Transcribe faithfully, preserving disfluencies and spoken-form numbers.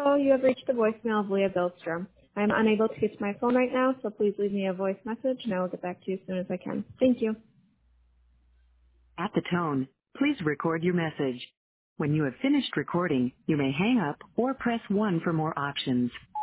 Hello, you have reached the voicemail of Leah Billstrom. I am unable to get to my phone right now, so please leave me a voice message and I will get back to you as soon as I can. Thank you. At the tone, please record your message. When you have finished recording, you may hang up or press one for more options.